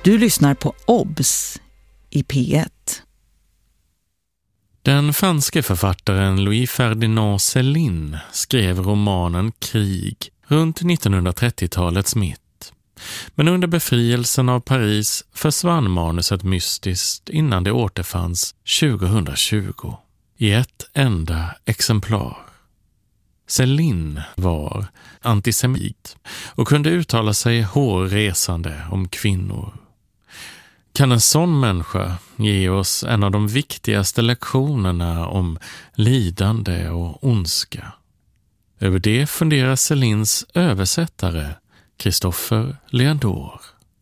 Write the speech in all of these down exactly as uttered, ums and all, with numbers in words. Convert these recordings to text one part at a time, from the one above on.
Du lyssnar på Obs i P ett. Den franske författaren Louis Ferdinand Céline skrev romanen Krig runt nittonhundratrettiotalets mitt. Men under befrielsen av Paris försvann manuset mystiskt innan det återfanns tjugohundratjugo i ett enda exemplar. Céline var antisemit och kunde uttala sig hårresande om kvinnor. Kan en sån människa ge oss en av de viktigaste lektionerna om lidande och ondska? Över det funderar Célines översättare Christopher Leandor.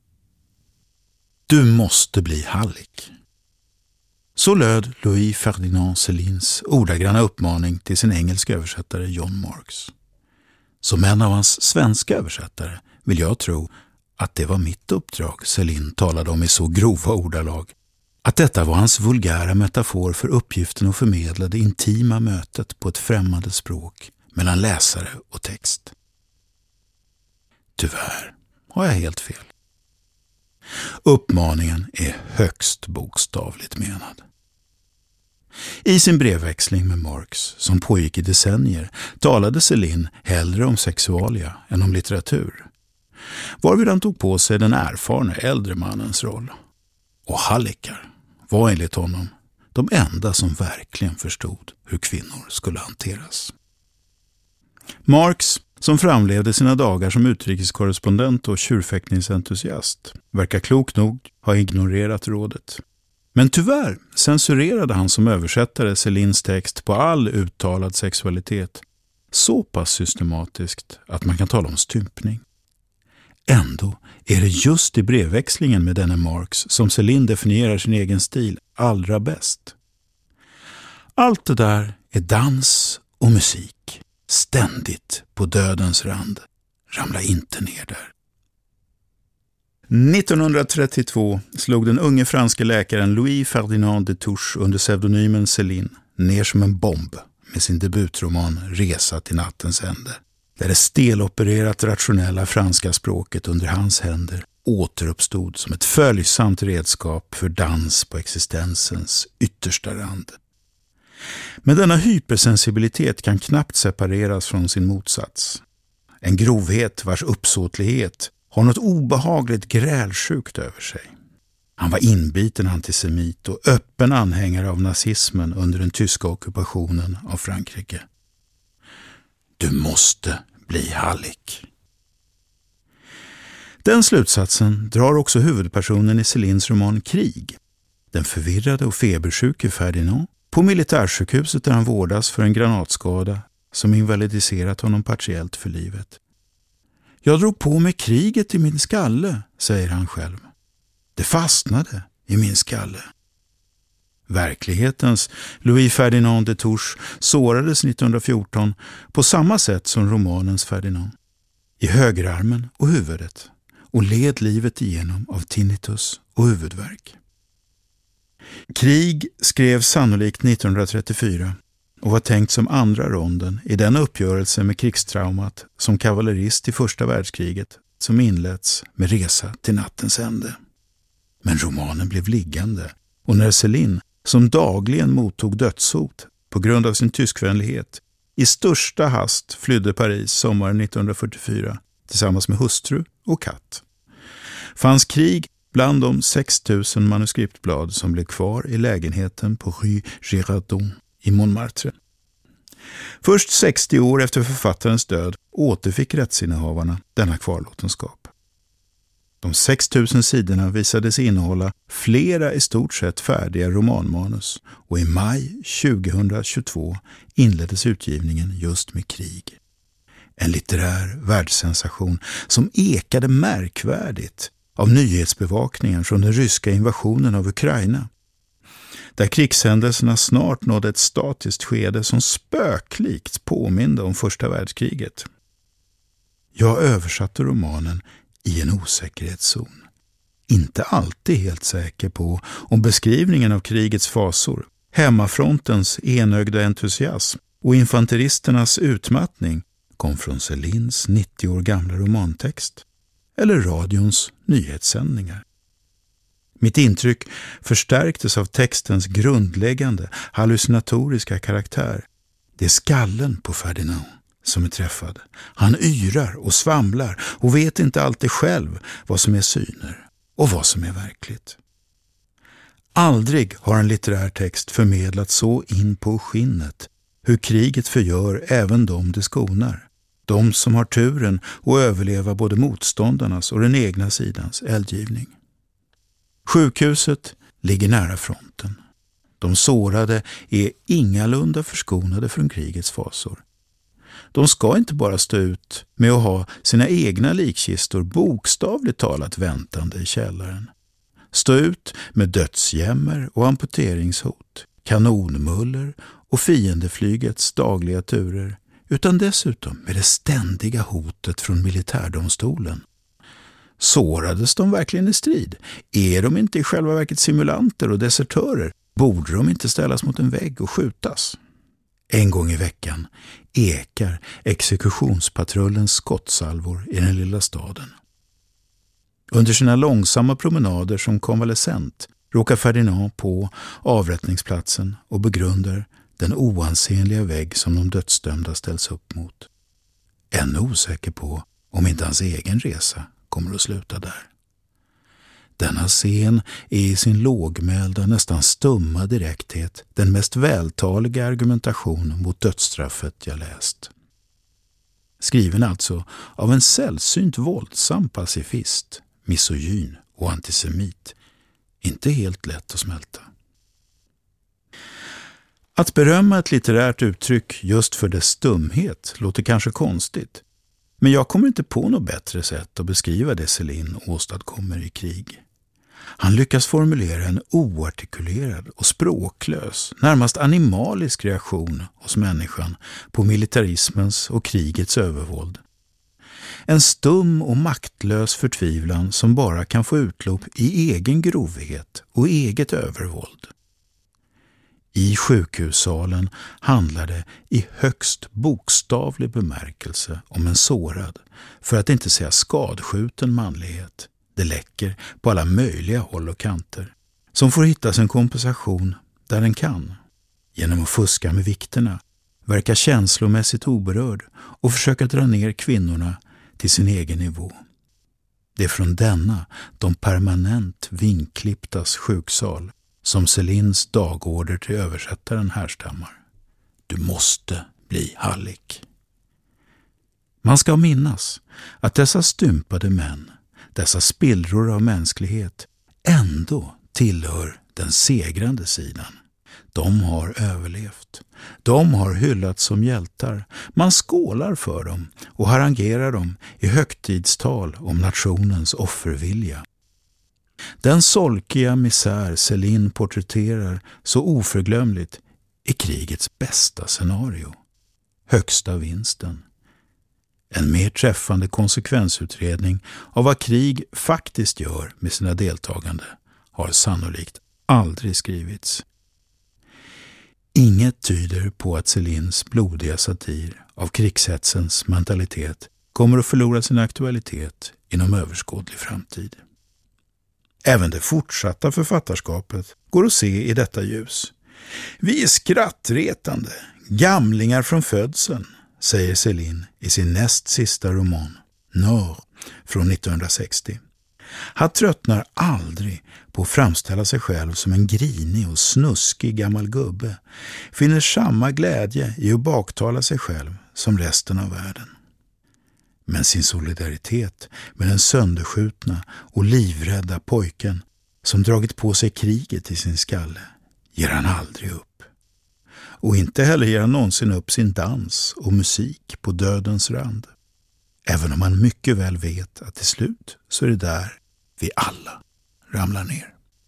Du måste bli hallick. Så löd Louis Ferdinand Célines ordagranna uppmaning till sin engelska översättare John Marks. Som en av hans svenska översättare vill jag tro att det var mitt uppdrag Céline talade om i så grova ordalag, att detta var hans vulgära metafor för uppgiften att förmedla det intima mötet på ett främmande språk mellan läsare och text. Tyvärr har jag helt fel. Uppmaningen är högst bokstavligt menad. I sin brevväxling med Marx, som pågick i decennier, talade Céline hellre om sexualia än om litteratur. Varvid han tog på sig den erfarna äldre mannens roll. Och hallickar var enligt honom de enda som verkligen förstod hur kvinnor skulle hanteras. Marx, som framlevde sina dagar som utrikeskorrespondent och tjurfäktningsentusiast, verkar klokt nog ha ignorerat rådet. Men tyvärr censurerade han som översättare Célines text på all uttalad sexualitet så pass systematiskt att man kan tala om stympning. Ändå är det just i brevväxlingen med denne Marx som Céline definierar sin egen stil allra bäst. Allt det där är dans och musik, ständigt på dödens rand. Ramla inte ner där. nittonhundratrettiotvå slog den unge franske läkaren Louis Ferdinand de Touche under pseudonymen Céline ner som en bomb med sin debutroman Resa till nattens ände, där det stelopererat rationella franska språket under hans händer återuppstod som ett följsamt redskap för dans på existensens yttersta rand. Men denna hypersensibilitet kan knappt separeras från sin motsats. En grovhet vars uppsåtlighet har något obehagligt grälsjukt över sig. Han var inbiten antisemit och öppen anhängare av nazismen under den tyska ockupationen av Frankrike. Du måste bli hallick. Den slutsatsen drar också huvudpersonen i Célines roman Krig. Den förvirrade och febersjuke Ferdinand på militärsjukhuset där han vårdas för en granatskada som invalidiserat honom partiellt för livet. Jag drog på mig kriget i min skalle, säger han själv. Det fastnade i min skalle. Verklighetens Louis Ferdinand de Touche sårades nittonhundrafjorton på samma sätt som romanens Ferdinand. I högerarmen och huvudet och led livet igenom av tinnitus och huvudvärk. Krig skrevs sannolikt nittonhundratrettiofyra och var tänkt som andra ronden i den uppgörelse med krigstraumat som kavallerist i första världskriget som inletts med Resa till nattens ände. Men romanen blev liggande och när Céline, som dagligen mottog dödshot på grund av sin tyskvänlighet, i största hast flydde Paris sommaren nittonhundrafyrtiofyra tillsammans med hustru och katt, fanns Krig bland de sex tusen manuskriptblad som blev kvar i lägenheten på Rue Girardon i Montmartre. Först sextio år efter författarens död återfick rättsinnehavarna denna kvarlåtenskap. De sex tusen sidorna visades innehålla flera i stort sett färdiga romanmanus och i maj tjugohundratjugotvå inleddes utgivningen just med Krig. En litterär världssensation som ekade märkvärdigt av nyhetsbevakningen från den ryska invasionen av Ukraina, där krigshändelserna snart nådde ett statiskt skede som spöklikt påminde om första världskriget. Jag översatte romanen i en osäkerhetszon. Inte alltid helt säker på om beskrivningen av krigets fasor, hemmafrontens enögda entusiasm och infanteristernas utmattning kom från Célines nittio år gamla romantext eller radions nyhetssändningar. Mitt intryck förstärktes av textens grundläggande hallucinatoriska karaktär. Det är skallen på Ferdinand som är träffad. Han yrar och svamlar och vet inte alltid själv vad som är syner och vad som är verkligt. Aldrig har en litterär text förmedlat så in på skinnet hur kriget förgör även de det skonar. De som har turen att överleva både motståndarnas och den egna sidans eldgivning. Sjukhuset ligger nära fronten. De sårade är ingalunda förskonade från krigets fasor. De ska inte bara stå ut med att ha sina egna likkistor bokstavligt talat väntande i källaren. Stå ut med dödsjämmer och amputeringshot, kanonmuller och fiendeflygets dagliga turer, utan dessutom med det ständiga hotet från militärdomstolen. Sårades de verkligen i strid? Är de inte i själva verket simulanter och desertörer? Borde de inte ställas mot en vägg och skjutas? En gång i veckan ekar exekutionspatrullens skottsalvor i den lilla staden. Under sina långsamma promenader som konvalescent råkar Ferdinand på avrättningsplatsen och begrundar den oansenliga vägg som de dödsdömda ställs upp mot. Ännu osäker på om inte hans egen resa kommer att sluta där. Denna scen är i sin lågmälda, nästan stumma direkthet den mest vältaliga argumentation mot dödsstraffet jag läst. Skriven alltså av en sällsynt våldsam pacifist, misogyn och antisemit. Inte helt lätt att smälta. Att berömma ett litterärt uttryck just för dess stumhet låter kanske konstigt. Men jag kommer inte på något bättre sätt att beskriva det Céline åstadkommer i krig. Han lyckas formulera en oartikulerad och språklös, närmast animalisk reaktion hos människan på militarismens och krigets övervåld. En stum och maktlös förtvivlan som bara kan få utlopp i egen grovhet och eget övervåld. I sjukhussalen handlar det i högst bokstavlig bemärkelse om en sårad, för att inte säga skadskjuten manlighet. Det läcker på alla möjliga håll och kanter, som får hitta sin kompensation där den kan. Genom att fuska med vikterna, verka känslomässigt oberörd och försöka dra ner kvinnorna till sin egen nivå. Det är från denna, de permanent vinklipptas sjuksal, som Célines dagorder till översättaren härstammar. Du måste bli hallick. Man ska minnas att dessa stympade män, dessa spillror av mänsklighet, ändå tillhör den segrande sidan. De har överlevt. De har hyllats som hjältar. Man skålar för dem och harangerar dem i högtidstal om nationens offervilja. Den solkiga misär Céline porträtterar så oförglömligt är krigets bästa scenario. Högsta vinsten. En mer träffande konsekvensutredning av vad krig faktiskt gör med sina deltagande har sannolikt aldrig skrivits. Inget tyder på att Célines blodiga satir av krigshetsens mentalitet kommer att förlora sin aktualitet inom överskådlig framtid. Även det fortsatta författarskapet går att se i detta ljus. Vi är skrattretande, gamlingar från födseln, säger Céline i sin näst sista roman, Nord, från nittonhundrasextio. Han tröttnar aldrig på att framställa sig själv som en grinig och snuskig gammal gubbe, finner samma glädje i att baktala sig själv som resten av världen. Men sin solidaritet med den sönderskjutna och livrädda pojken som dragit på sig kriget i sin skalle ger han aldrig upp. Och inte heller ger han någonsin upp sin dans och musik på dödens rand. Även om han mycket väl vet att till slut så är det där vi alla ramlar ner.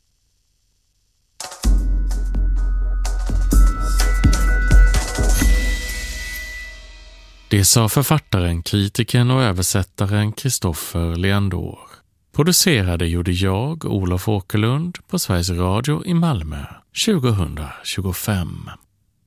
Det sa författaren, kritikern och översättaren Kristoffer Leandor. Producerade gjorde jag, Olof Åkerlund, på Sveriges Radio i Malmö tjugohundratjugofem.